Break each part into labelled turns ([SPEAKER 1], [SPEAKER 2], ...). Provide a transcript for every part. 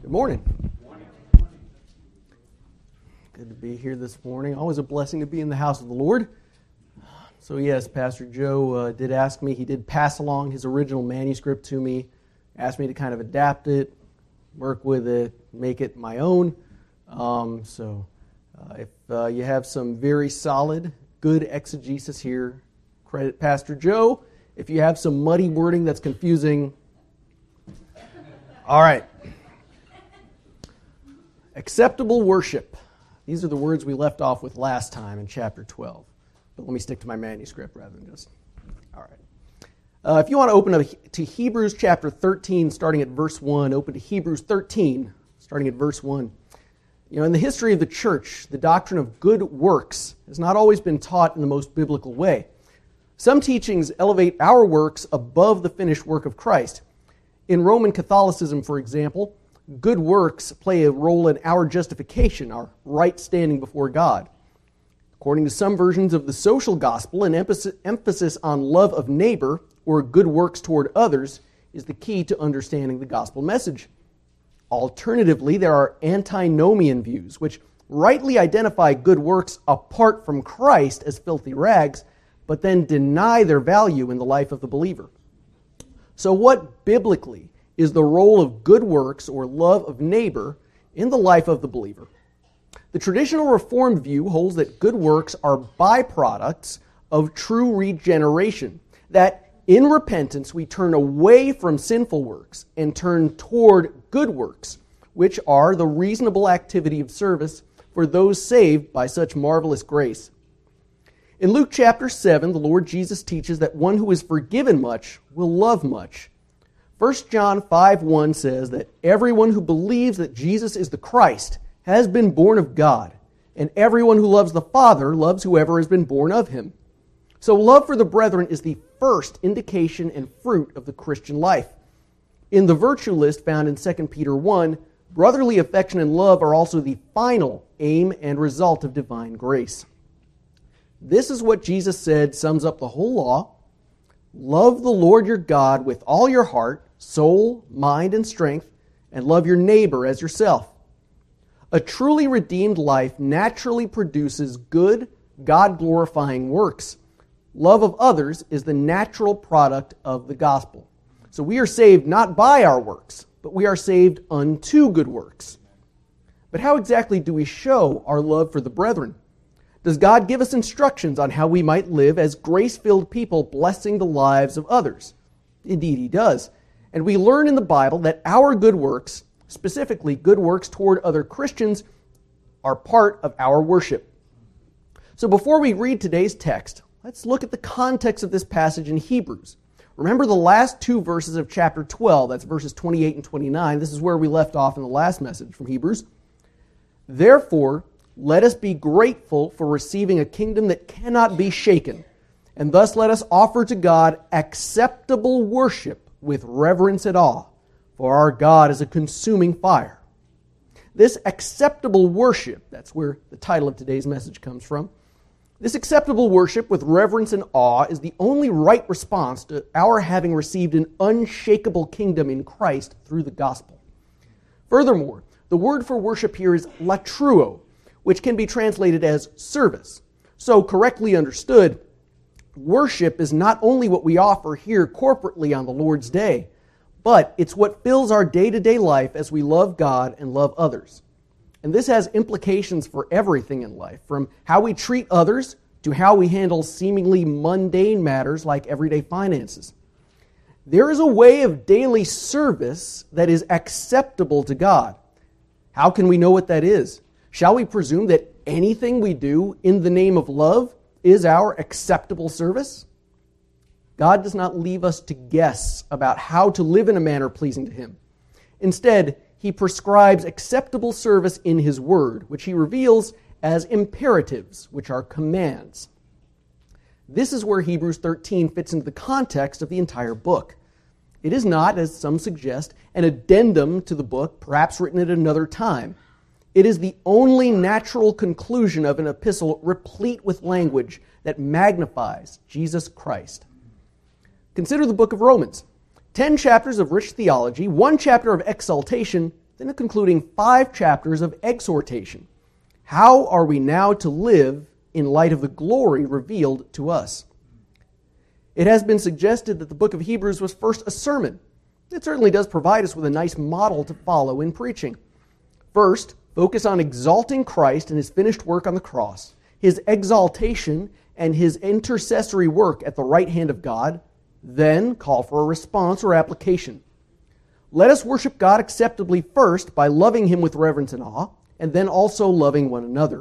[SPEAKER 1] Good morning. Good to be here this morning. Always a blessing to be in the house of the Lord. So yes, Pastor Joe did ask me, he did pass along his original manuscript to me, asked me to kind of adapt it, work with it, make it my own. If you have some very solid, good exegesis here, credit Pastor Joe. If you have some muddy wording that's confusing, all right. Acceptable worship. These are the words we left off with last time in chapter 12. But let me stick to my manuscript rather than just... All right. If you want to open up to Hebrews chapter 13, starting at verse 1, open to Hebrews 13, starting at verse 1. You know, in the history of the church, the doctrine of good works has not always been taught in the most biblical way. Some teachings elevate our works above the finished work of Christ. In Roman Catholicism, for example, good works play a role in our justification, our right standing before God. According to some versions of the social gospel, an emphasis on love of neighbor or good works toward others is the key to understanding the gospel message. Alternatively, there are antinomian views, which rightly identify good works apart from Christ as filthy rags, but then deny their value in the life of the believer. So what biblically is the role of good works or love of neighbor in the life of the believer? The traditional Reformed view holds that good works are byproducts of true regeneration, that in repentance we turn away from sinful works and turn toward good works, which are the reasonable activity of service for those saved by such marvelous grace. In Luke chapter 7, the Lord Jesus teaches that one who is forgiven much will love much. 1 John 5:1 says that everyone who believes that Jesus is the Christ has been born of God, and everyone who loves the Father loves whoever has been born of him. So love for the brethren is the first indication and fruit of the Christian life. In the virtue list found in 2 Peter 1, brotherly affection and love are also the final aim and result of divine grace. This is what Jesus said sums up the whole law. Love the Lord your God with all your heart, soul, mind, and strength, and love your neighbor as yourself. A truly redeemed life naturally produces good, God-glorifying works. Love of others is the natural product of the gospel. So we are saved not by our works, but we are saved unto good works. But how exactly do we show our love for the brethren? Does God give us instructions on how we might live as grace-filled people blessing the lives of others? Indeed, He does. And we learn in the Bible that our good works, specifically good works toward other Christians, are part of our worship. So before we read today's text, let's look at the context of this passage in Hebrews. Remember the last two verses of chapter 12, that's verses 28 and 29. This is where we left off in the last message from Hebrews. Therefore, let us be grateful for receiving a kingdom that cannot be shaken, and thus let us offer to God acceptable worship with reverence and awe, for our God is a consuming fire. This acceptable worship, that's where the title of today's message comes from, this acceptable worship with reverence and awe is the only right response to our having received an unshakable kingdom in Christ through the gospel. Furthermore, the word for worship here is latruo, which can be translated as service. So, correctly understood, worship is not only what we offer here corporately on the Lord's Day, but it's what fills our day-to-day life as we love God and love others. And this has implications for everything in life, from how we treat others to how we handle seemingly mundane matters like everyday finances. There is a way of daily service that is acceptable to God. How can we know what that is? Shall we presume that anything we do in the name of love is our acceptable service? God does not leave us to guess about how to live in a manner pleasing to Him. Instead, He prescribes acceptable service in His Word, which He reveals as imperatives, which are commands. This is where Hebrews 13 fits into the context of the entire book. It is not, as some suggest, an addendum to the book, perhaps written at another time. It is the only natural conclusion of an epistle replete with language that magnifies Jesus Christ. Consider the book of Romans. 10 chapters of rich theology, 1 chapter of exaltation, then a concluding 5 chapters of exhortation. How are we now to live in light of the glory revealed to us? It has been suggested that the book of Hebrews was first a sermon. It certainly does provide us with a nice model to follow in preaching. First, focus on exalting Christ and his finished work on the cross, his exaltation and his intercessory work at the right hand of God. Then call for a response or application. Let us worship God acceptably first by loving him with reverence and awe, and then also loving one another.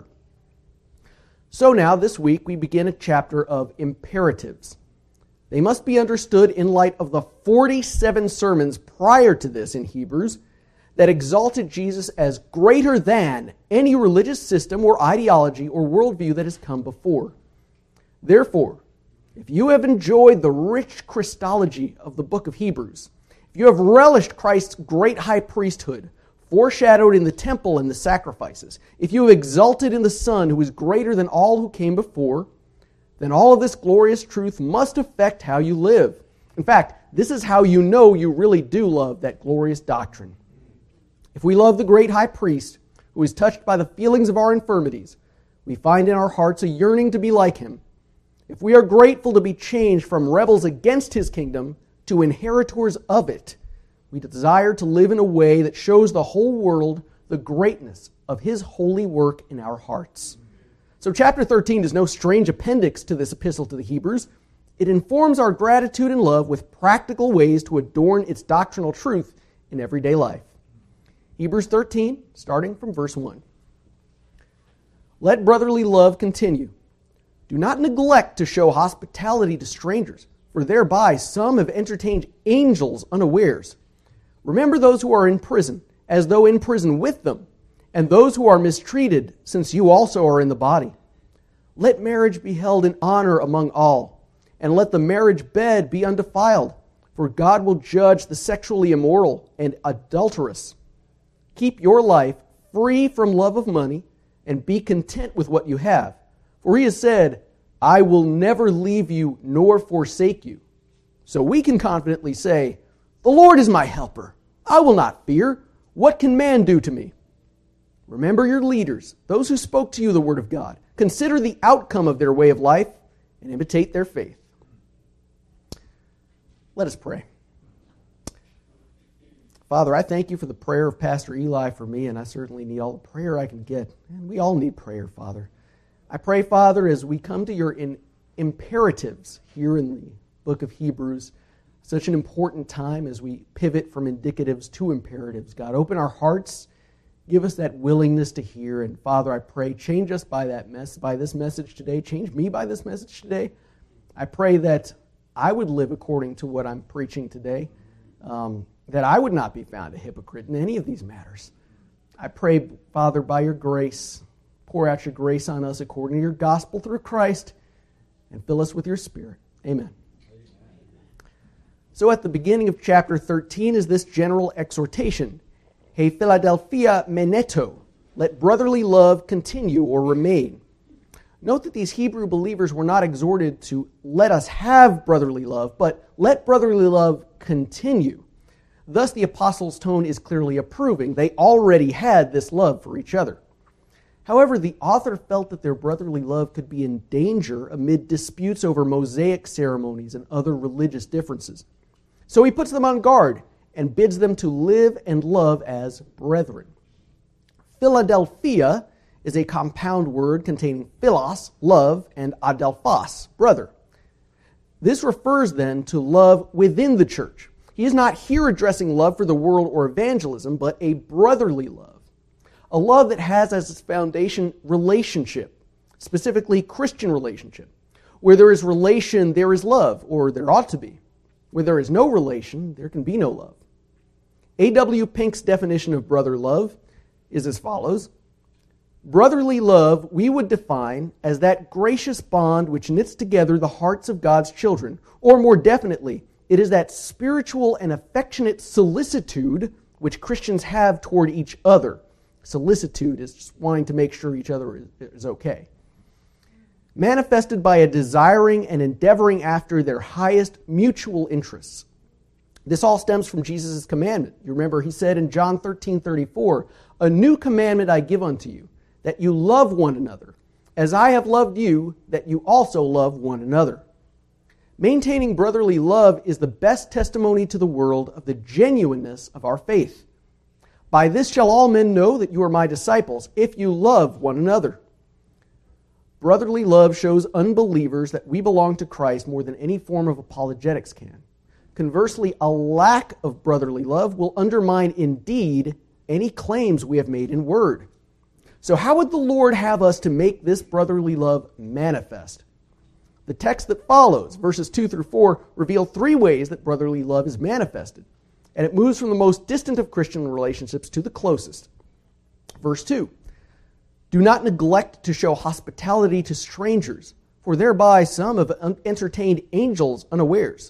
[SPEAKER 1] So now, this week, we begin a chapter of imperatives. They must be understood in light of the 47 sermons prior to this in Hebrews that exalted Jesus as greater than any religious system or ideology or worldview that has come before. Therefore, if you have enjoyed the rich Christology of the book of Hebrews, if you have relished Christ's great high priesthood, foreshadowed in the temple and the sacrifices, if you have exulted in the Son who is greater than all who came before, then all of this glorious truth must affect how you live. In fact, this is how you know you really do love that glorious doctrine. If we love the great high priest who is touched by the feelings of our infirmities, we find in our hearts a yearning to be like him. If we are grateful to be changed from rebels against his kingdom to inheritors of it, we desire to live in a way that shows the whole world the greatness of his holy work in our hearts. So chapter 13 is no strange appendix to this epistle to the Hebrews. It informs our gratitude and love with practical ways to adorn its doctrinal truth in everyday life. Hebrews 13, starting from verse 1. Let brotherly love continue. Do not neglect to show hospitality to strangers, for thereby some have entertained angels unawares. Remember those who are in prison, as though in prison with them, and those who are mistreated, since you also are in the body. Let marriage be held in honor among all, and let the marriage bed be undefiled, for God will judge the sexually immoral and adulterous. Keep your life free from love of money, and be content with what you have. For he has said, I will never leave you nor forsake you. So we can confidently say, the Lord is my helper. I will not fear. What can man do to me? Remember your leaders, those who spoke to you the word of God. Consider the outcome of their way of life and imitate their faith. Let us pray. Father, I thank you for the prayer of Pastor Eli for me, and I certainly need all the prayer I can get. And we all need prayer, Father. I pray, Father, as we come to your imperatives here in the book of Hebrews, such an important time as we pivot from indicatives to imperatives. God, open our hearts, give us that willingness to hear. And Father, I pray, change us by this message today. Change me by this message today. I pray that I would live according to what I'm preaching today, that I would not be found a hypocrite in any of these matters. I pray, Father, by your grace, pour out your grace on us according to your gospel through Christ, and fill us with your Spirit. Amen. So at the beginning of chapter 13 is this general exhortation. He Philadelphia meneto, let brotherly love continue or remain. Note that these Hebrew believers were not exhorted to let us have brotherly love, but let brotherly love continue. Thus the apostles' tone is clearly approving. They already had this love for each other. However, the author felt that their brotherly love could be in danger amid disputes over Mosaic ceremonies and other religious differences. So he puts them on guard and bids them to live and love as brethren. Philadelphia is a compound word containing philos, love, and adelphos, brother. This refers then to love within the church. He is not here addressing love for the world or evangelism, but a brotherly love. A love that has as its foundation relationship, specifically Christian relationship. Where there is relation, there is love, or there ought to be. Where there is no relation, there can be no love. A.W. Pink's definition of brother love is as follows. Brotherly love we would define as that gracious bond which knits together the hearts of God's children, or more definitely, it is that spiritual and affectionate solicitude which Christians have toward each other. Solicitude is just wanting to make sure each other is okay. Manifested by a desiring and endeavoring after their highest mutual interests. This all stems from Jesus' commandment. You remember he said in John 13:34, "A new commandment I give unto you, that you love one another, as I have loved you, that you also love one another." Maintaining brotherly love is the best testimony to the world of the genuineness of our faith. "By this shall all men know that you are my disciples, if you love one another." Brotherly love shows unbelievers that we belong to Christ more than any form of apologetics can. Conversely, a lack of brotherly love will undermine indeed any claims we have made in word. So how would the Lord have us to make this brotherly love manifest? The text that follows, verses 2 through 4, reveal 3 ways that brotherly love is manifested, and it moves from the most distant of Christian relationships to the closest. Verse 2, "Do not neglect to show hospitality to strangers, for thereby some have entertained angels unawares."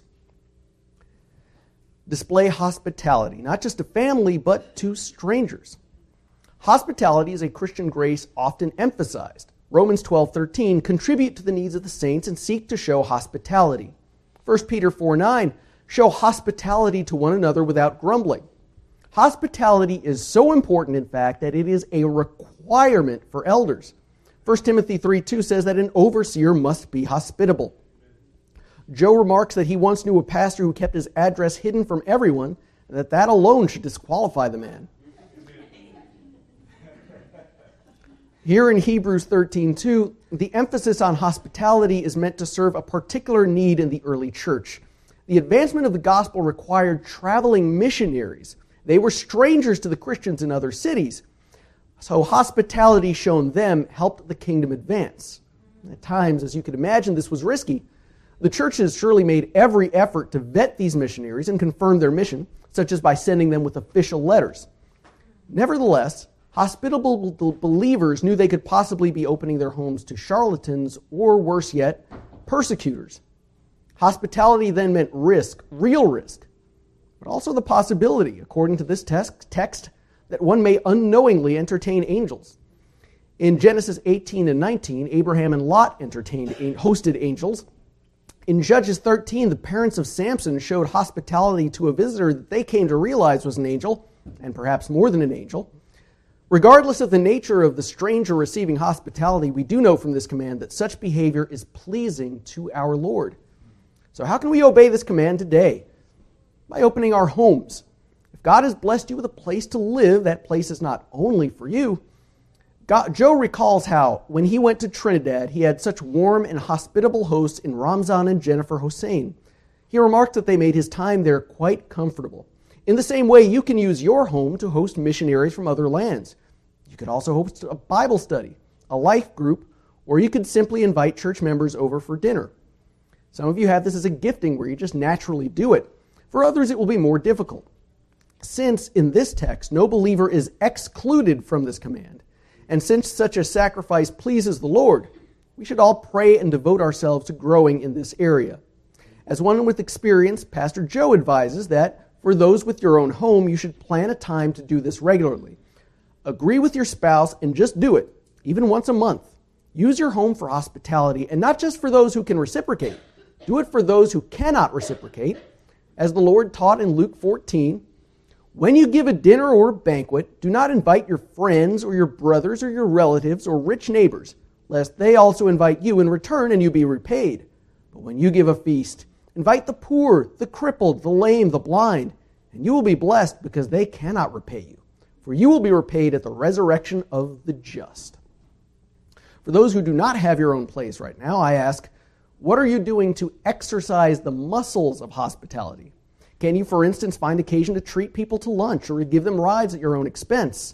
[SPEAKER 1] Display hospitality, not just to family, but to strangers. Hospitality is a Christian grace often emphasized. Romans 12:13, "Contribute to the needs of the saints and seek to show hospitality." 1 Peter 4:9, "Show hospitality to one another without grumbling." Hospitality is so important, in fact, that it is a requirement for elders. 1 Timothy 3:2 says that an overseer must be hospitable. Joe remarks that he once knew a pastor who kept his address hidden from everyone, and that alone should disqualify the man. Here in Hebrews 13:2, the emphasis on hospitality is meant to serve a particular need in the early church. The advancement of the gospel required traveling missionaries. They were strangers to the Christians in other cities. So hospitality shown them helped the kingdom advance. At times, as you could imagine, this was risky. The churches surely made every effort to vet these missionaries and confirm their mission, such as by sending them with official letters. Nevertheless, hospitable believers knew they could possibly be opening their homes to charlatans or, worse yet, persecutors. Hospitality then meant risk, real risk, but also the possibility, according to this text, that one may unknowingly entertain angels. In Genesis 18 and 19, Abraham and Lot hosted angels. In Judges 13, the parents of Samson showed hospitality to a visitor that they came to realize was an angel, and perhaps more than an angel. Regardless of the nature of the stranger receiving hospitality, we do know from this command that such behavior is pleasing to our Lord. So how can we obey this command today? By opening our homes. If God has blessed you with a place to live, that place is not only for you. Joe recalls how, when he went to Trinidad, he had such warm and hospitable hosts in Ramzan and Jennifer Hossein. He remarked that they made his time there quite comfortable. In the same way, you can use your home to host missionaries from other lands. You could also host a Bible study, a life group, or you could simply invite church members over for dinner. Some of you have this as a gifting where you just naturally do it. For others, it will be more difficult. Since, in this text, no believer is excluded from this command, and since such a sacrifice pleases the Lord, we should all pray and devote ourselves to growing in this area. As one with experience, Pastor Joe advises that for those with your own home, you should plan a time to do this regularly. Agree with your spouse and just do it, even once a month. Use your home for hospitality, and not just for those who can reciprocate. Do it for those who cannot reciprocate. As the Lord taught in Luke 14, "When you give a dinner or a banquet, do not invite your friends or your brothers or your relatives or rich neighbors, lest they also invite you in return and you be repaid. But when you give a feast, invite the poor, the crippled, the lame, the blind, and you will be blessed because they cannot repay you. For you will be repaid at the resurrection of the just." For those who do not have your own place right now, I ask, what are you doing to exercise the muscles of hospitality? Can you, for instance, find occasion to treat people to lunch or to give them rides at your own expense?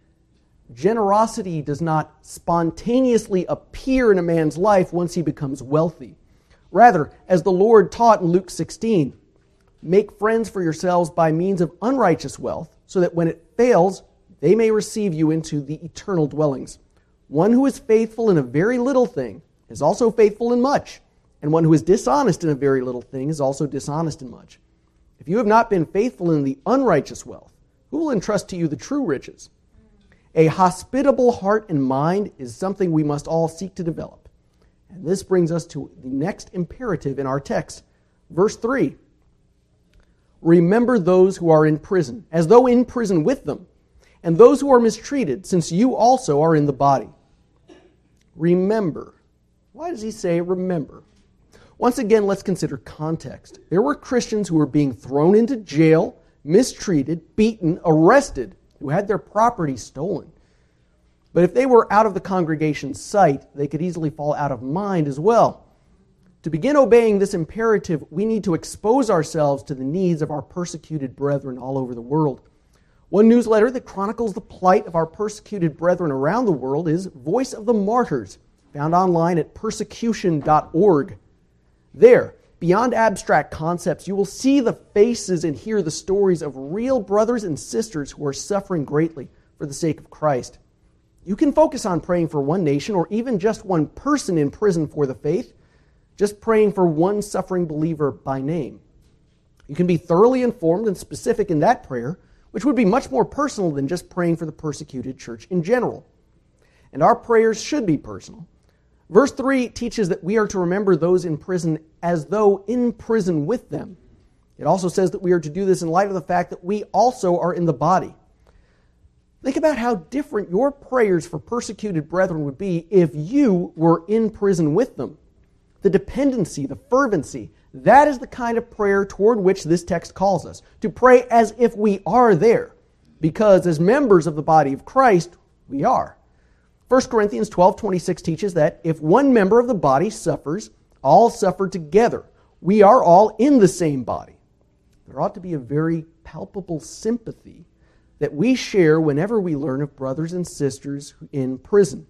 [SPEAKER 1] Generosity does not spontaneously appear in a man's life once he becomes wealthy. Rather, as the Lord taught in Luke 16, make friends for yourselves by means of unrighteous wealth, so that when it fails, they may receive you into the eternal dwellings. One who is faithful in a very little thing is also faithful in much, and one who is dishonest in a very little thing is also dishonest in much. If you have not been faithful in the unrighteous wealth, who will entrust to you the true riches? A hospitable heart and mind is something we must all seek to develop. And this brings us to the next imperative in our text. Verse 3. remember those who are in prison, as though in prison with them, and those who are mistreated, since you also are in the body. Remember. Why does he say remember? Once again, let's consider context. There were Christians who were being thrown into jail, mistreated, beaten, arrested, who had their property stolen. But if they were out of the congregation's sight, they could easily fall out of mind as well. To begin obeying this imperative, we need to expose ourselves to the needs of our persecuted brethren all over the world. One newsletter that chronicles the plight of our persecuted brethren around the world is Voice of the Martyrs, found online at persecution.org. There, beyond abstract concepts, you will see the faces and hear the stories of real brothers and sisters who are suffering greatly for the sake of Christ. You can focus on praying for one nation or even just one person in prison for the faith, just praying for one suffering believer by name. You can be thoroughly informed and specific in that prayer, which would be much more personal than just praying for the persecuted church in general. And our prayers should be personal. Verse 3 teaches that we are to remember those in prison as though in prison with them. It also says that we are to do this in light of the fact that we also are in the body. Think about how different your prayers for persecuted brethren would be if you were in prison with them. The dependency, the fervency, that is the kind of prayer toward which this text calls us, to pray as if we are there, because as members of the body of Christ, we are. 1 Corinthians 12:26 teaches that if one member of the body suffers, all suffer together. We are all in the same body. There ought to be a very palpable sympathy that we share whenever we learn of brothers and sisters in prison.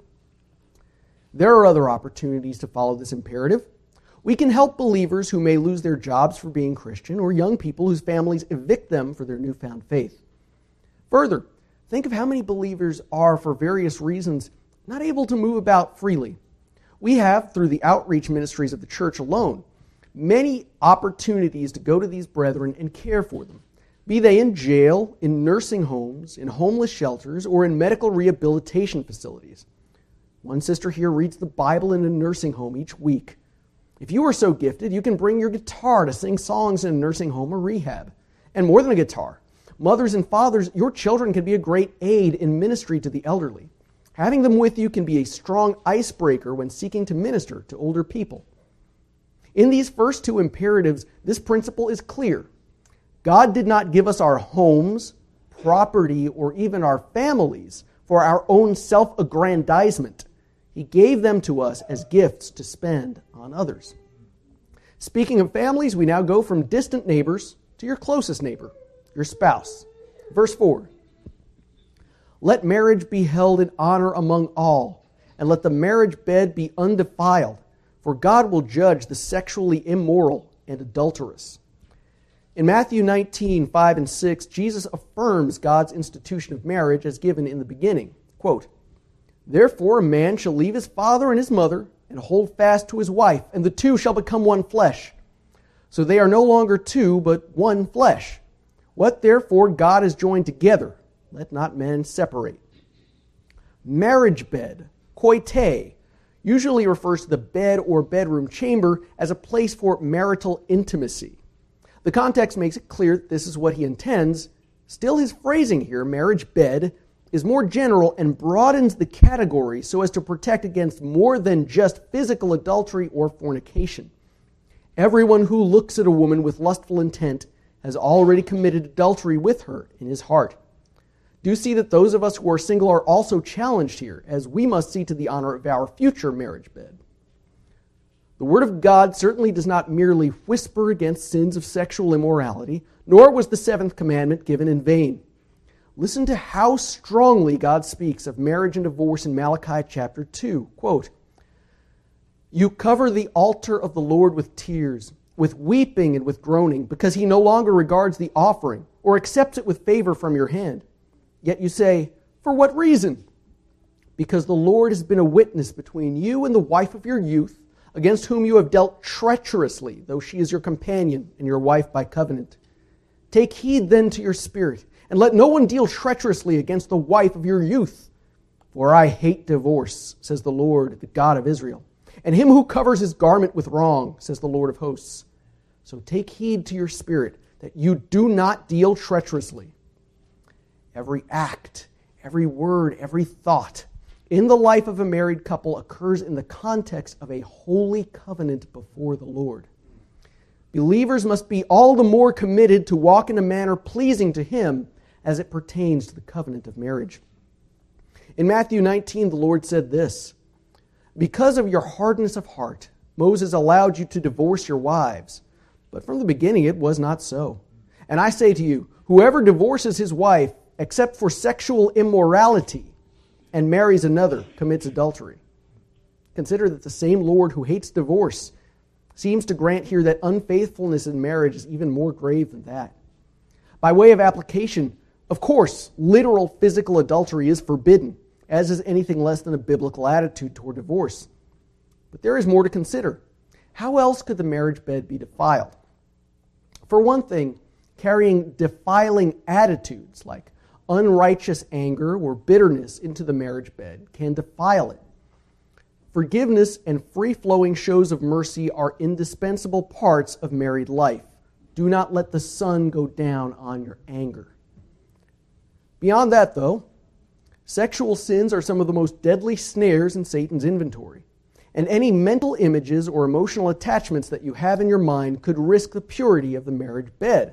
[SPEAKER 1] There are other opportunities to follow this imperative. We can help believers who may lose their jobs for being Christian, or young people whose families evict them for their newfound faith. Further, think of how many believers are, for various reasons, not able to move about freely. We have, through the outreach ministries of the church alone, many opportunities to go to these brethren and care for them, be they in jail, in nursing homes, in homeless shelters, or in medical rehabilitation facilities. One sister here reads the Bible in a nursing home each week. If you are so gifted, you can bring your guitar to sing songs in a nursing home or rehab. And more than a guitar, mothers and fathers, your children can be a great aid in ministry to the elderly. Having them with you can be a strong icebreaker when seeking to minister to older people. In these first two imperatives, this principle is clear. God did not give us our homes, property, or even our families for our own self-aggrandizement. He gave them to us as gifts to spend on others. Speaking of families, we now go from distant neighbors to your closest neighbor, your spouse. Verse 4. Let marriage be held in honor among all, and let the marriage bed be undefiled, for God will judge the sexually immoral and adulterous. In Matthew 19:5 and 6, Jesus affirms God's institution of marriage as given in the beginning. Quote, Therefore a man shall leave his father and his mother, and hold fast to his wife, and the two shall become one flesh. So they are no longer two, but one flesh. What therefore God has joined together, let not men separate. Marriage bed, koite, usually refers to the bed or bedroom chamber as a place for marital intimacy. The context makes it clear that this is what he intends. Still, his phrasing here, marriage bed, is more general and broadens the category so as to protect against more than just physical adultery or fornication. Everyone who looks at a woman with lustful intent has already committed adultery with her in his heart. Do see that those of us who are single are also challenged here, as we must see to the honor of our future marriage bed. The Word of God certainly does not merely whisper against sins of sexual immorality, nor was the seventh commandment given in vain. Listen to how strongly God speaks of marriage and divorce in Malachi chapter 2. Quote, You cover the altar of the Lord with tears, with weeping and with groaning, because he no longer regards the offering or accepts it with favor from your hand. Yet you say, For what reason? Because the Lord has been a witness between you and the wife of your youth, against whom you have dealt treacherously, though she is your companion and your wife by covenant. Take heed then to your spirit, and let no one deal treacherously against the wife of your youth. For I hate divorce, says the Lord, the God of Israel, and him who covers his garment with wrong, says the Lord of hosts. So take heed to your spirit, that you do not deal treacherously. Every act, every word, every thought in the life of a married couple occurs in the context of a holy covenant before the Lord. Believers must be all the more committed to walk in a manner pleasing to Him as it pertains to the covenant of marriage. In Matthew 19, the Lord said this, "Because of your hardness of heart, Moses allowed you to divorce your wives, but from the beginning it was not so. And I say to you, whoever divorces his wife, except for sexual immorality, and marries another, commits adultery." Consider that the same Lord who hates divorce seems to grant here that unfaithfulness in marriage is even more grave than that. By way of application, of course, literal physical adultery is forbidden, as is anything less than a biblical attitude toward divorce. But there is more to consider. How else could the marriage bed be defiled? For one thing, carrying defiling attitudes like unrighteous anger or bitterness into the marriage bed can defile it. Forgiveness and free-flowing shows of mercy are indispensable parts of married life. Do not let the sun go down on your anger. Beyond that, though, sexual sins are some of the most deadly snares in Satan's inventory, and any mental images or emotional attachments that you have in your mind could risk the purity of the marriage bed.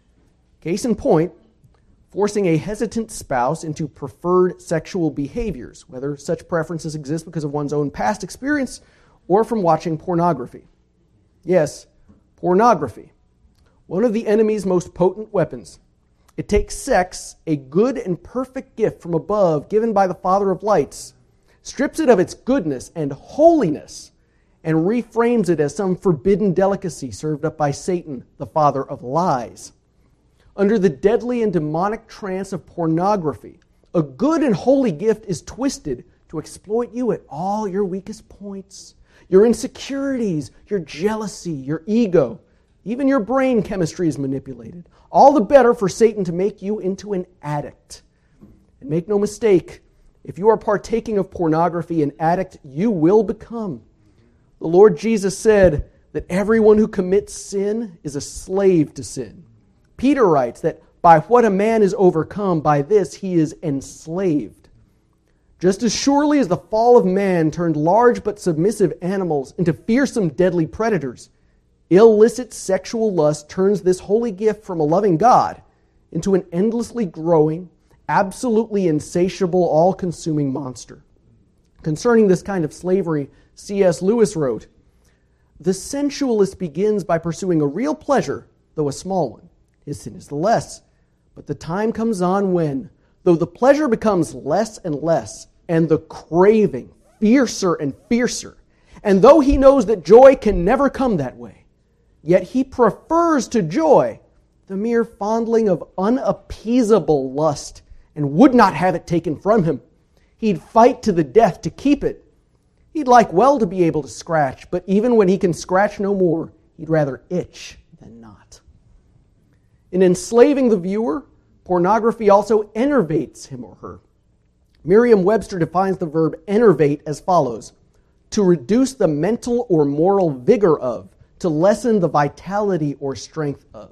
[SPEAKER 1] Case in point, forcing a hesitant spouse into preferred sexual behaviors, whether such preferences exist because of one's own past experience or from watching pornography. Yes, pornography, one of the enemy's most potent weapons. It takes sex, a good and perfect gift from above given by the Father of lights, strips it of its goodness and holiness, and reframes it as some forbidden delicacy served up by Satan, the father of lies. Under the deadly and demonic trance of pornography, a good and holy gift is twisted to exploit you at all your weakest points, your insecurities, your jealousy, your ego. Even your brain chemistry is manipulated. All the better for Satan to make you into an addict. And make no mistake, if you are partaking of pornography, an addict you will become. The Lord Jesus said that everyone who commits sin is a slave to sin. Peter writes that by what a man is overcome, by this he is enslaved. Just as surely as the fall of man turned large but submissive animals into fearsome deadly predators, illicit sexual lust turns this holy gift from a loving God into an endlessly growing, absolutely insatiable, all-consuming monster. Concerning this kind of slavery, C.S. Lewis wrote, "The sensualist begins by pursuing a real pleasure, though a small one. His sin is the less. But the time comes on when, though the pleasure becomes less and less, and the craving fiercer and fiercer, and though he knows that joy can never come that way, yet he prefers to joy the mere fondling of unappeasable lust, and would not have it taken from him. He'd fight to the death to keep it. He'd like well to be able to scratch, but even when he can scratch no more, he'd rather itch than not." In enslaving the viewer, pornography also enervates him or her. Merriam-Webster defines the verb enervate as follows: to reduce the mental or moral vigor of, to lessen the vitality or strength of.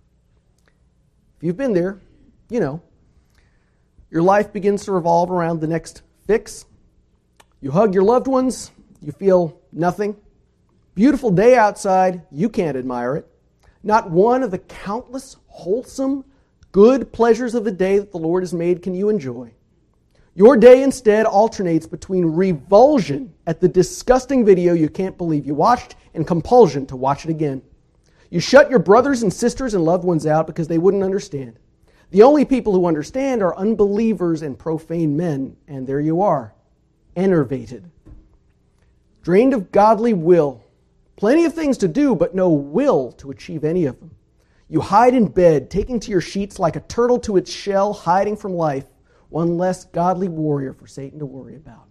[SPEAKER 1] If you've been there, you know. Your life begins to revolve around the next fix. You hug your loved ones, you feel nothing. Beautiful day outside, you can't admire it. Not one of the countless, wholesome, good pleasures of the day that the Lord has made can you enjoy. Your day instead alternates between revulsion at the disgusting video you can't believe you watched and compulsion to watch it again. You shut your brothers and sisters and loved ones out because they wouldn't understand. The only people who understand are unbelievers and profane men, and there you are, enervated. Drained of godly will. Plenty of things to do, but no will to achieve any of them. You hide in bed, taking to your sheets like a turtle to its shell, hiding from life, one less godly warrior for Satan to worry about.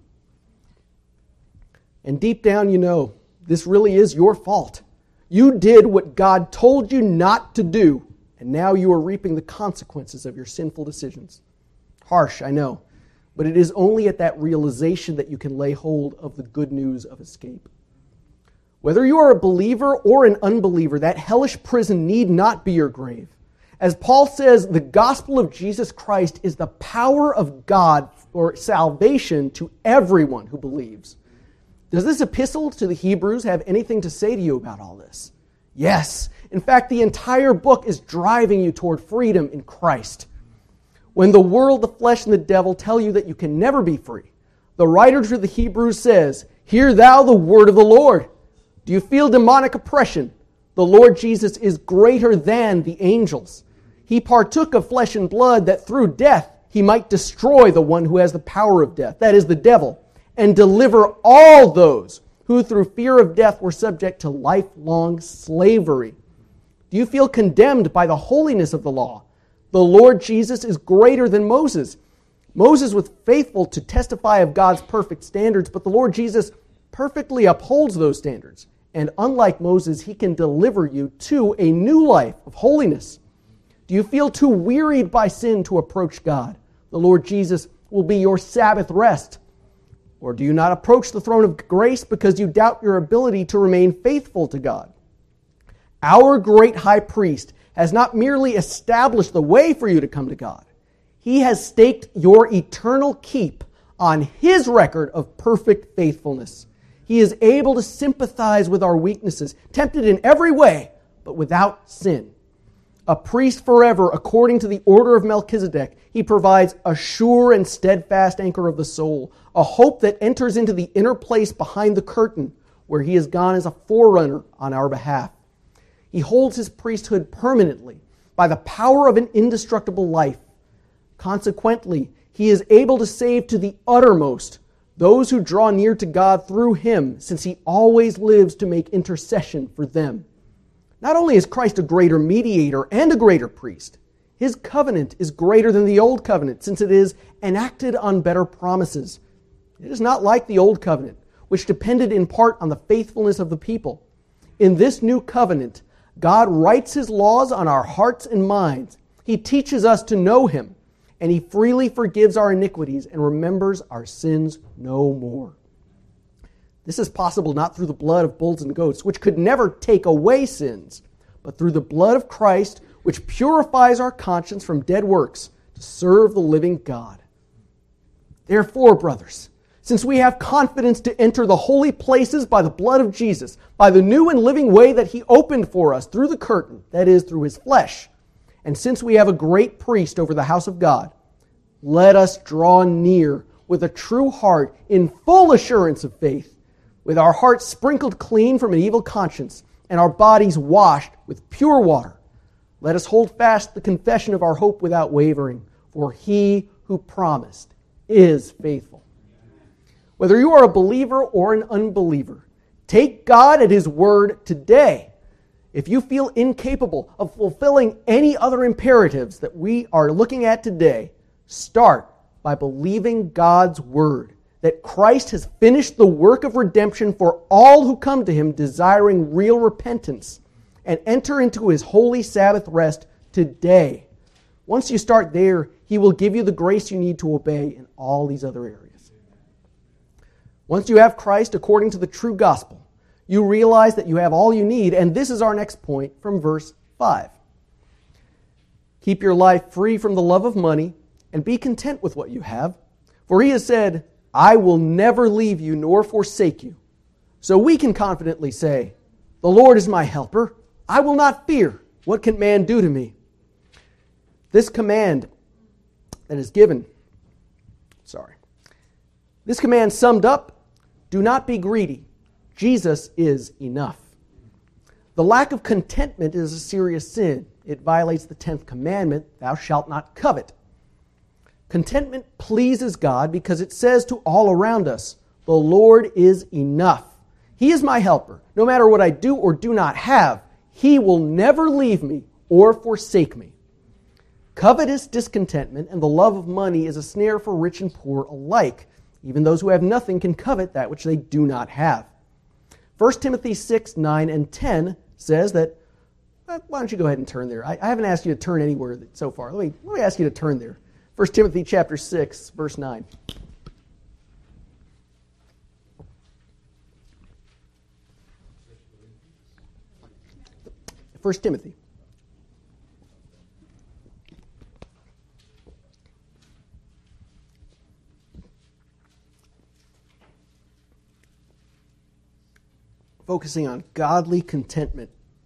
[SPEAKER 1] And deep down you know, this really is your fault. You did what God told you not to do, and now you are reaping the consequences of your sinful decisions. Harsh, I know, but it is only at that realization that you can lay hold of the good news of escape. Whether you are a believer or an unbeliever, that hellish prison need not be your grave. As Paul says, the gospel of Jesus Christ is the power of God for salvation to everyone who believes. Does this epistle to the Hebrews have anything to say to you about all this? Yes. In fact, the entire book is driving you toward freedom in Christ. When the world, the flesh, and the devil tell you that you can never be free, the writer to the Hebrews says, "Hear thou the word of the Lord." Do you feel demonic oppression? The Lord Jesus is greater than the angels. He partook of flesh and blood that through death he might destroy the one who has the power of death, that is the devil, and deliver all those who through fear of death were subject to lifelong slavery. Do you feel condemned by the holiness of the law? The Lord Jesus is greater than Moses. Moses was faithful to testify of God's perfect standards, but the Lord Jesus perfectly upholds those standards. And unlike Moses, he can deliver you to a new life of holiness. Do you feel too wearied by sin to approach God? The Lord Jesus will be your Sabbath rest. Or do you not approach the throne of grace because you doubt your ability to remain faithful to God? Our great high priest has not merely established the way for you to come to God. He has staked your eternal keep on his record of perfect faithfulness. He is able to sympathize with our weaknesses, tempted in every way, but without sin. A priest forever, according to the order of Melchizedek, he provides a sure and steadfast anchor of the soul, a hope that enters into the inner place behind the curtain, where he has gone as a forerunner on our behalf. He holds his priesthood permanently by the power of an indestructible life. Consequently, he is able to save to the uttermost those who draw near to God through him, since he always lives to make intercession for them. Not only is Christ a greater mediator and a greater priest, his covenant is greater than the old covenant, since it is enacted on better promises. It is not like the old covenant, which depended in part on the faithfulness of the people. In this new covenant, God writes his laws on our hearts and minds. He teaches us to know him, and he freely forgives our iniquities and remembers our sins no more. This is possible not through the blood of bulls and goats, which could never take away sins, but through the blood of Christ, which purifies our conscience from dead works to serve the living God. Therefore, brothers, since we have confidence to enter the holy places by the blood of Jesus, by the new and living way that he opened for us through the curtain, that is, through his flesh, and since we have a great priest over the house of God, let us draw near with a true heart in full assurance of faith, with our hearts sprinkled clean from an evil conscience and our bodies washed with pure water. Let us hold fast the confession of our hope without wavering, for he who promised is faithful. Whether you are a believer or an unbeliever, take God at his word today. If you feel incapable of fulfilling any other imperatives that we are looking at today, start by believing God's word, that Christ has finished the work of redemption for all who come to him desiring real repentance, and enter into his holy Sabbath rest today. Once you start there, he will give you the grace you need to obey in all these other areas. Once you have Christ according to the true gospel, you realize that you have all you need, and this is our next point from verse 5. Keep your life free from the love of money, and be content with what you have. For he has said, I will never leave you nor forsake you. So we can confidently say, the Lord is my helper. I will not fear. What can man do to me? This command that is given, this command summed up, do not be greedy. Jesus is enough. The lack of contentment is a serious sin. It violates the 10th commandment, thou shalt not covet. Contentment pleases God because it says to all around us, the Lord is enough. He is my helper. No matter what I do or do not have, he will never leave me or forsake me. Covetous discontentment and the love of money is a snare for rich and poor alike. Even those who have nothing can covet that which they do not have. 1 Timothy 6, 9, and 10 says that, why don't you go ahead and turn there? I haven't asked you to turn anywhere so far. Let me ask you to turn there. 1 Timothy chapter 6, verse 9. 1 Timothy. Focusing on godly contentment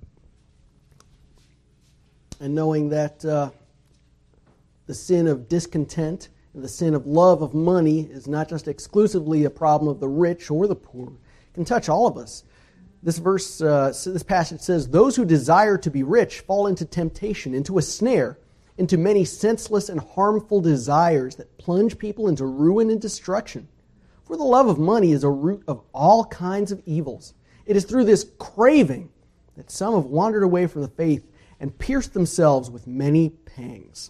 [SPEAKER 1] and knowing that the sin of discontent and the sin of love of money is not just exclusively a problem of the rich or the poor. It can touch all of us. This passage says, "Those who desire to be rich fall into temptation, into a snare, into many senseless and harmful desires that plunge people into ruin and destruction. For the love of money is a root of all kinds of evils. It is through this craving that some have wandered away from the faith and pierced themselves with many pangs."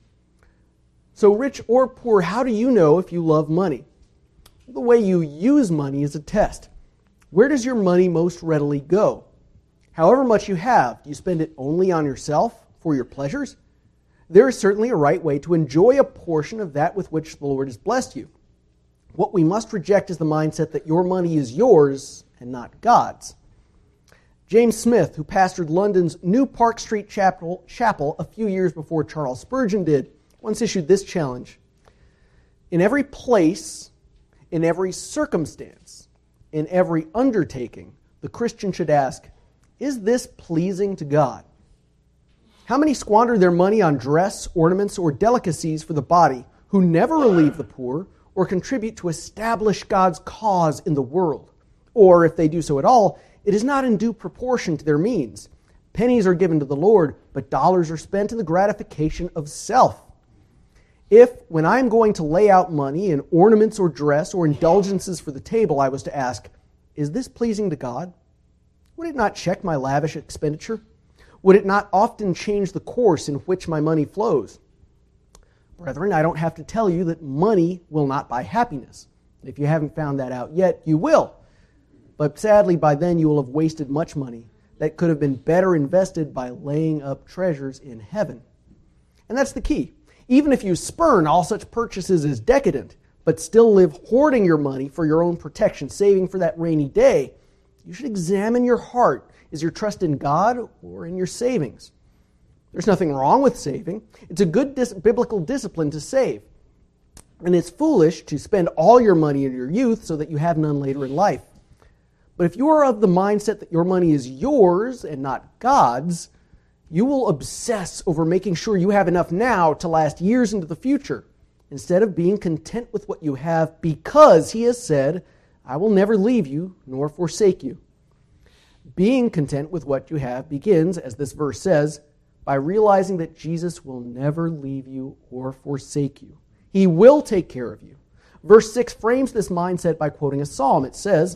[SPEAKER 1] So rich or poor, how do you know if you love money? The way you use money is a test. Where does your money most readily go? However much you have, do you spend it only on yourself for your pleasures? There is certainly a right way to enjoy a portion of that with which the Lord has blessed you. What we must reject is the mindset that your money is yours and not God's. James Smith, who pastored London's New Park Street Chapel a few years before Charles Spurgeon did, once issued this challenge: "In every place, in every circumstance, in every undertaking, the Christian should ask, is this pleasing to God?" How many squander their money on dress, ornaments, or delicacies for the body, who never relieve the poor or contribute to establish God's cause in the world? Or, if they do so at all, it is not in due proportion to their means. Pennies are given to the Lord, but dollars are spent in the gratification of self. If, when I am going to lay out money in ornaments or dress or indulgences for the table, I was to ask, is this pleasing to God? Would it not check my lavish expenditure? Would it not often change the course in which my money flows? Brethren, I don't have to tell you that money will not buy happiness. If you haven't found that out yet, you will. But sadly, by then you will have wasted much money that could have been better invested by laying up treasures in heaven. And that's the key. Even if you spurn all such purchases as decadent, but still live hoarding your money for your own protection, saving for that rainy day, you should examine your heart. Is your trust in God or in your savings? There's nothing wrong with saving. It's a good biblical discipline to save. And it's foolish to spend all your money in your youth so that you have none later in life. But if you are of the mindset that your money is yours and not God's, you will obsess over making sure you have enough now to last years into the future, instead of being content with what you have, because He has said, "I will never leave you nor forsake you." Being content with what you have begins, as this verse says, by realizing that Jesus will never leave you or forsake you. He will take care of you. Verse 6 frames this mindset by quoting a psalm. It says,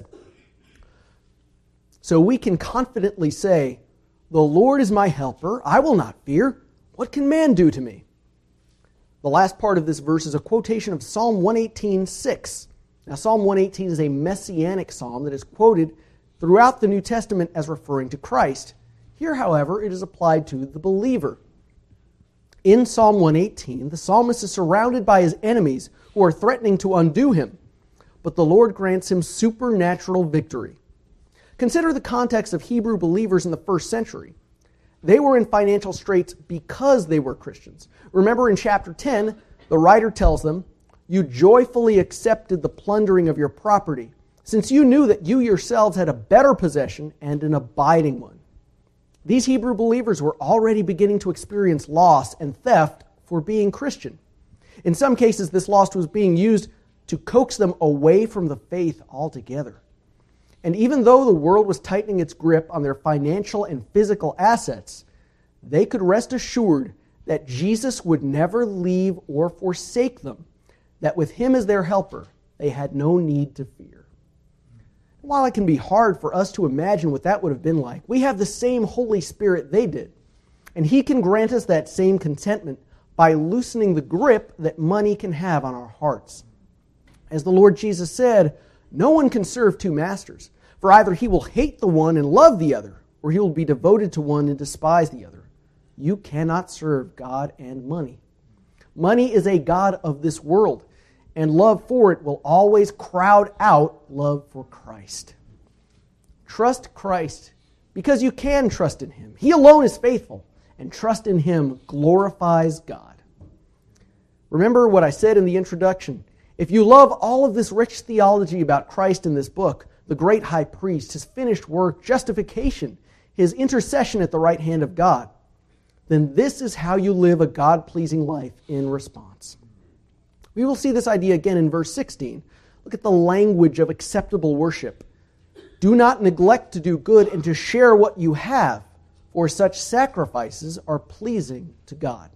[SPEAKER 1] "So we can confidently say, 'The Lord is my helper, I will not fear. What can man do to me?'" The last part of this verse is a quotation of Psalm 118:6. Now, Psalm 118 is a messianic psalm that is quoted throughout the New Testament as referring to Christ. Here, however, it is applied to the believer. In Psalm 118, the psalmist is surrounded by his enemies who are threatening to undo him, but the Lord grants him supernatural victory. Consider the context of Hebrew believers in the first century. They were in financial straits because they were Christians. Remember in chapter 10, the writer tells them, "You joyfully accepted the plundering of your property, since you knew that you yourselves had a better possession and an abiding one." These Hebrew believers were already beginning to experience loss and theft for being Christian. In some cases, this loss was being used to coax them away from the faith altogether. And even though the world was tightening its grip on their financial and physical assets, they could rest assured that Jesus would never leave or forsake them, that with Him as their helper, they had no need to fear. While it can be hard for us to imagine what that would have been like, we have the same Holy Spirit they did. And He can grant us that same contentment by loosening the grip that money can have on our hearts. As the Lord Jesus said, "No one can serve two masters, for either he will hate the one and love the other, or he will be devoted to one and despise the other. You cannot serve God and money." Money is a god of this world, and love for it will always crowd out love for Christ. Trust Christ because you can trust in Him. He alone is faithful, and trust in Him glorifies God. Remember what I said in the introduction. If you love all of this rich theology about Christ in this book, the great high priest, His finished work, justification, His intercession at the right hand of God, then this is how you live a God-pleasing life in response. We will see this idea again in verse 16. Look at the language of acceptable worship. Do not neglect to do good and to share what you have, for such sacrifices are pleasing to God.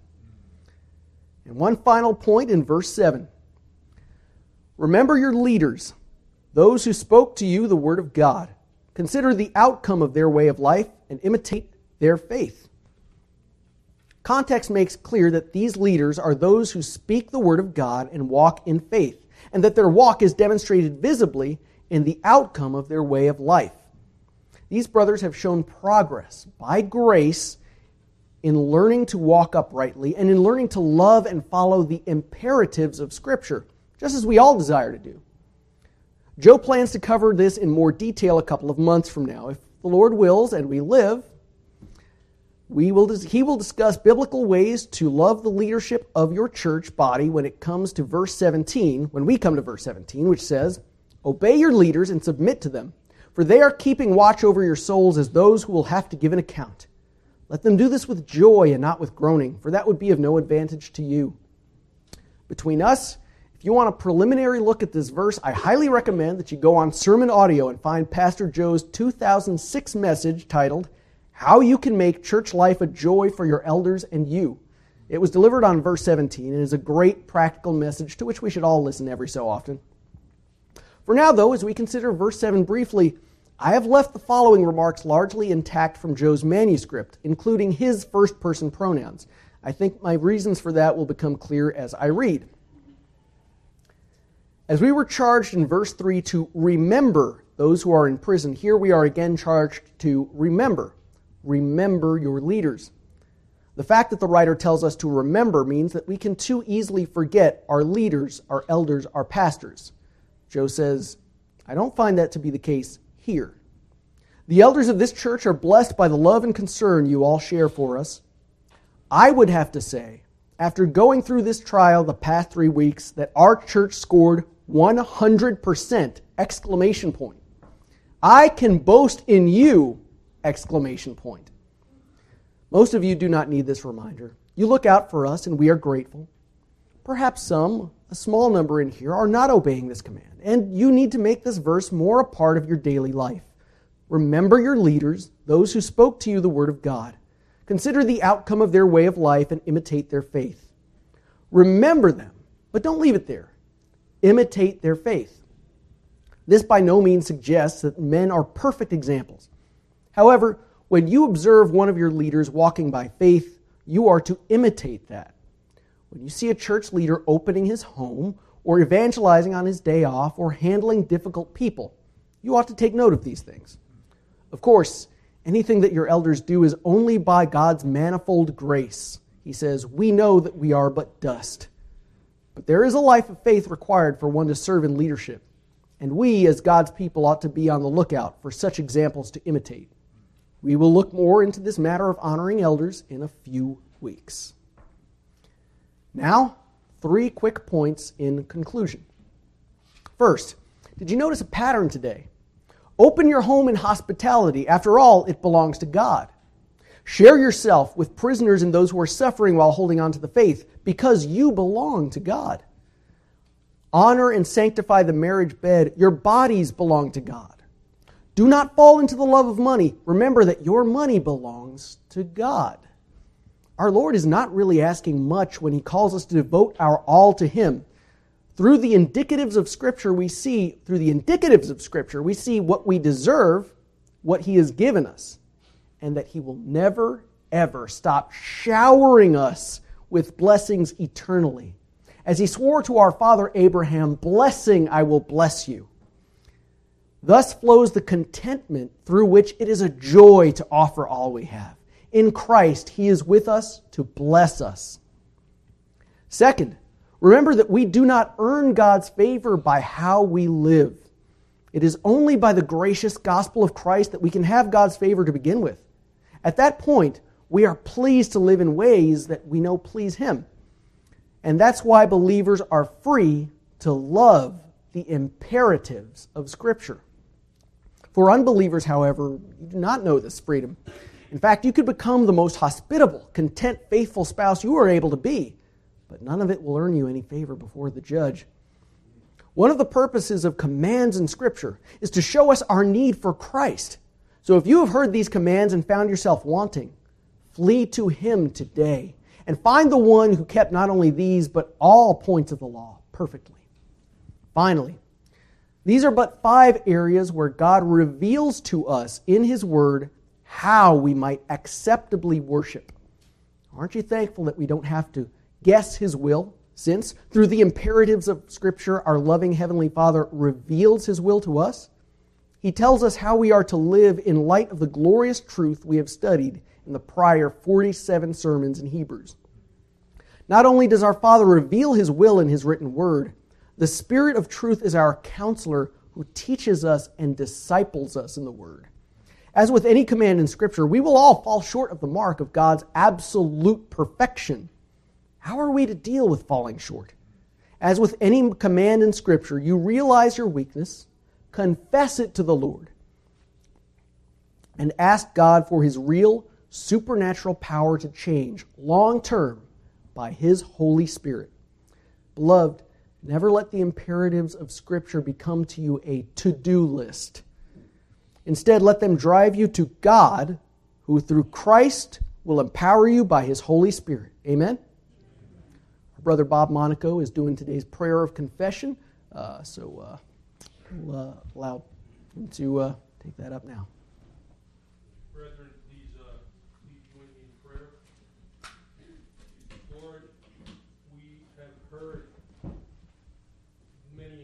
[SPEAKER 1] And one final point in verse 7. Remember your leaders, those who spoke to you the word of God. Consider the outcome of their way of life and imitate their faith. Context makes clear that these leaders are those who speak the word of God and walk in faith, and that their walk is demonstrated visibly in the outcome of their way of life. These brothers have shown progress by grace in learning to walk uprightly and in learning to love and follow the imperatives of Scripture, just as we all desire to do. Joe plans to cover this in more detail a couple of months from now. If the Lord wills and we live, he will discuss biblical ways to love the leadership of your church body when it comes to verse 17, when we come to verse 17, which says, obey your leaders and submit to them, for they are keeping watch over your souls as those who will have to give an account. Let them do this with joy and not with groaning, for that would be of no advantage to you. Between us, if you want a preliminary look at this verse, I highly recommend that you go on Sermon Audio and find Pastor Joe's 2006 message titled, How You Can Make Church Life a Joy for Your Elders and You. It was delivered on verse 17 and is a great practical message to which we should all listen every so often. For now, though, as we consider verse 7 briefly, I have left the following remarks largely intact from Joe's manuscript, including his first-person pronouns. I think my reasons for that will become clear as I read. As we were charged in verse 3 to remember those who are in prison, here we are again charged to remember. Remember your leaders. The fact that the writer tells us to remember means that we can too easily forget our leaders, our elders, our pastors. Joe says, I don't find that to be the case here. The elders of this church are blessed by the love and concern you all share for us. I would have to say, after going through this trial the past 3 weeks, that our church scored 100%! Exclamation point. I can boast in you! Exclamation point. Most of you do not need this reminder. You look out for us and we are grateful. Perhaps some, a small number in here, are not obeying this command, and you need to make this verse more a part of your daily life. Remember your leaders, those who spoke to you the word of God. Consider the outcome of their way of life and imitate their faith. Remember them, but don't leave it there. Imitate their faith. This by no means suggests that men are perfect examples. However, when you observe one of your leaders walking by faith, you are to imitate that. When you see a church leader opening his home, or evangelizing on his day off, or handling difficult people, you ought to take note of these things. Of course, anything that your elders do is only by God's manifold grace. He says, we know that we are but dust. But there is a life of faith required for one to serve in leadership, and we, as God's people, ought to be on the lookout for such examples to imitate. We will look more into this matter of honoring elders in a few weeks. Now, 3 quick points in conclusion. First, did you notice a pattern today? Open your home in hospitality. After all, it belongs to God. Share yourself with prisoners and those who are suffering while holding on to the faith, because you belong to God. Honor and sanctify the marriage bed. Your bodies belong to God. Do not fall into the love of money. Remember that your money belongs to God. Our Lord is not really asking much when He calls us to devote our all to Him. Through the indicatives of Scripture, we see what we deserve, what He has given us, and that He will never, ever stop showering us with blessings eternally. As He swore to our father Abraham, blessing I will bless you. Thus flows the contentment through which it is a joy to offer all we have. In Christ, He is with us to bless us. Second, remember that we do not earn God's favor by how we live. It is only by the gracious gospel of Christ that we can have God's favor to begin with. At that point, we are pleased to live in ways that we know please Him. And that's why believers are free to love the imperatives of Scripture. For unbelievers, however, you do not know this freedom. In fact, you could become the most hospitable, content, faithful spouse you are able to be, but none of it will earn you any favor before the judge. One of the purposes of commands in Scripture is to show us our need for Christ. So if you have heard these commands and found yourself wanting, flee to Him today and find the one who kept not only these but all points of the law perfectly. Finally, these are but 5 areas where God reveals to us in His Word how we might acceptably worship. Aren't you thankful that we don't have to guess His will, since through the imperatives of Scripture, our loving Heavenly Father reveals His will to us? He tells us how we are to live in light of the glorious truth we have studied in the prior 47 sermons in Hebrews. Not only does our Father reveal His will in His written Word, the Spirit of truth is our counselor who teaches us and disciples us in the Word. As with any command in Scripture, we will all fall short of the mark of God's absolute perfection. How are we to deal with falling short? As with any command in Scripture, you realize your weakness, confess it to the Lord, and ask God for His real supernatural power to change long term by His Holy Spirit. Beloved, never let the imperatives of Scripture become to you a to-do list. Instead, let them drive you to God, who through Christ will empower you by His Holy Spirit. Amen? Our brother Bob Monaco is doing today's prayer of confession, so we'll allow him to take that up now.
[SPEAKER 2] Brethren,